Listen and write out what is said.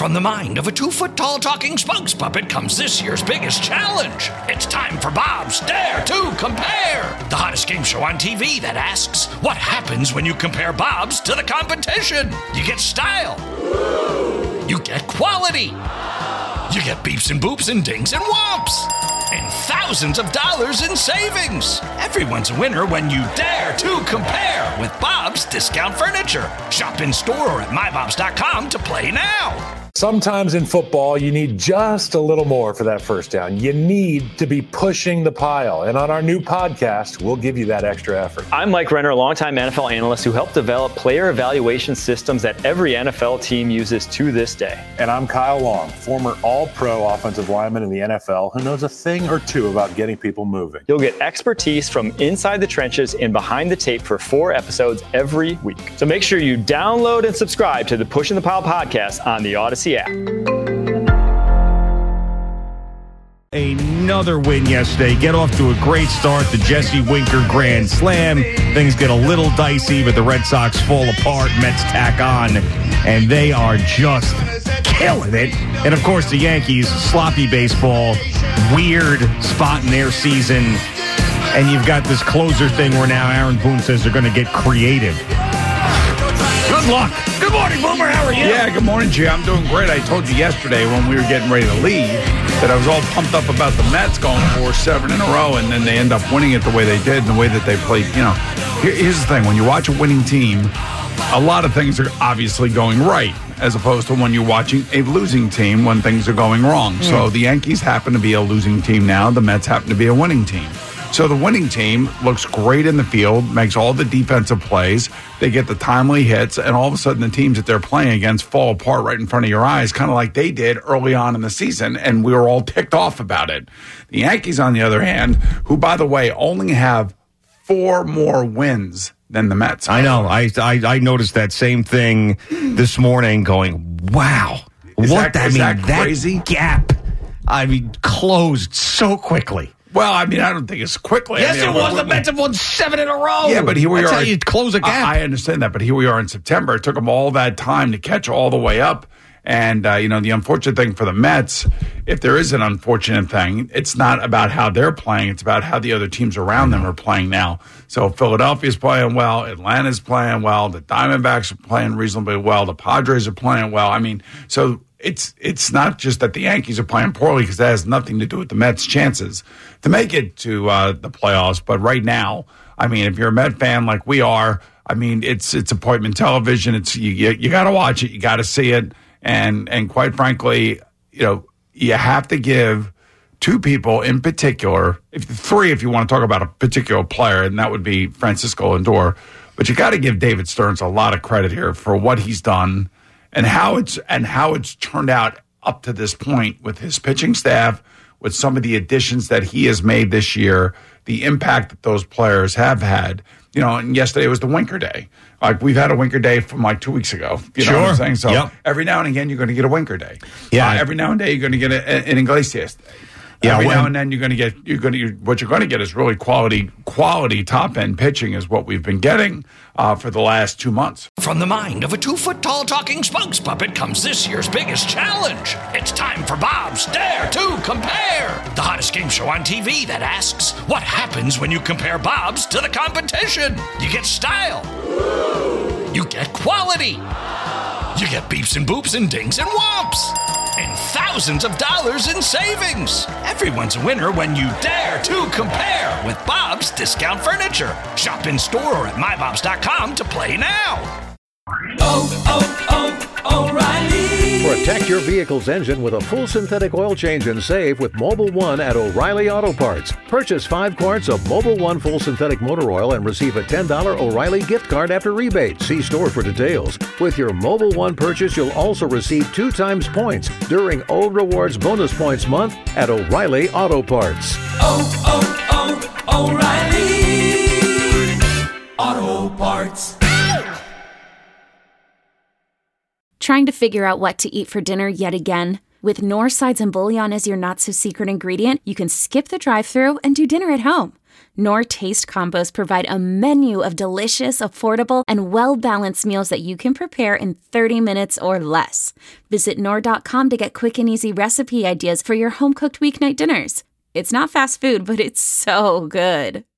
From the mind of a 2-foot-tall talking spokes puppet comes this year's biggest challenge. It's time for Bob's Dare to Compare, the hottest game show on TV that asks, what happens when you compare Bobs to the competition? You get style. You get quality. You get beeps and boops and dings and whomps. And thousands of dollars in savings. Everyone's a winner when you dare to compare with Bob's Discount Furniture. Shop in store or at mybobs.com to play now. Sometimes in football, you need just a little more for that first down. You need to be pushing the pile. And on our new podcast, we'll give you that extra effort. I'm Mike Renner, a longtime NFL analyst who helped develop player evaluation systems that every NFL team uses to this day. And I'm Kyle Long, former all-pro offensive lineman in the NFL who knows a thing or two about getting people moving. You'll get expertise from inside the trenches and behind the tape for 4 episodes every week. So make sure you download and subscribe to the Pushing the Pile podcast on the Odyssey app. Another win yesterday. Get off to a great start. The Jesse Winker Grand Slam. Things get a little dicey, but the Red Sox fall apart. Mets tack on, and they are just killing it. And, of course, the Yankees, sloppy baseball, weird spot in their season. And you've got this closer thing where now Aaron Boone says they're going to get creative. Good luck. Good morning, Boomer. How are you? Yeah, good morning, Jay. I'm doing great. I told you yesterday when we were getting ready to leave that I was all pumped up about the Mets going 4-7 in a row, and then they end up winning it the way they did and the way that they played. You know, here's the thing. When you watch a winning team, a lot of things are obviously going right, as opposed to when you're watching a losing team when things are going wrong. So the Yankees happen to be a losing team now. The Mets happen to be a winning team. So the winning team looks great in the field, makes all the defensive plays. They get the timely hits, and all of a sudden the teams that they're playing against fall apart right in front of your eyes, kind of like they did early on in the season, and we were all ticked off about it. The Yankees, on the other hand, who, by the way, only have 4 more wins than the Mets. I know. I noticed that same thing this morning going, wow. Is that crazy? That gap, closed so quickly. Well, I don't think it's quickly. Yes, it was. The Mets have won 7 in a row. Yeah, but here we are. That's how you close a gap. I understand that, but here we are in September. It took them all that time to catch all the way up. And, the unfortunate thing for the Mets, if there is an unfortunate thing, it's not about how they're playing. It's about how the other teams around them are playing now. So Philadelphia's playing well. Atlanta's playing well. The Diamondbacks are playing reasonably well. The Padres are playing well. So it's not just that the Yankees are playing poorly, because that has nothing to do with the Mets' chances to make it to the playoffs. But right now, if you're a Met fan like we are, it's appointment television. It's you got to watch it. You got to see it. And quite frankly, you have to give 2 people in particular, 3 if you want to talk about a particular player, and that would be Francisco Lindor. But you got to give David Stearns a lot of credit here for what he's done and how it's turned out up to this point with his pitching staff, with some of the additions that he has made this year, the impact that those players have had. And yesterday was the Winker Day. Like, we've had a Winker Day from 2 weeks ago. You know what I'm saying? So every now and again, you're going to get a Winker Day. Yeah. Every now and then, you're going to get an Iglesias Day. Yeah, every now and then what you're going to get is really quality top end pitching is what we've been getting for the last 2 months. From the mind of a 2-foot-tall talking spokes puppet comes this year's biggest challenge. It's time for Bob's Dare to Compare, the hottest game show on TV that asks, what happens when you compare Bobs to the competition? You get style. You get quality. You get beeps and boops and dings and whomps. And thousands of dollars in savings. Everyone's a winner when you dare to compare with Bob's Discount Furniture. Shop in store or at mybobs.com to play now. O'Reilly. Protect your vehicle's engine with a full synthetic oil change and save with Mobil 1 at O'Reilly Auto Parts. Purchase 5 quarts of Mobil 1 full synthetic motor oil and receive a $10 O'Reilly gift card after rebate. See store for details. With your Mobil 1 purchase, you'll also receive 2 times points during O Rewards Bonus Points Month at O'Reilly Auto Parts. O'Reilly Auto Parts. Trying to figure out what to eat for dinner yet again? With North Sides and Bouillon as your not-so-secret ingredient, you can skip the drive-thru and do dinner at home. Knorr Taste Combos provide a menu of delicious, affordable, and well-balanced meals that you can prepare in 30 minutes or less. Visit Knorr.com to get quick and easy recipe ideas for your home-cooked weeknight dinners. It's not fast food, but it's so good.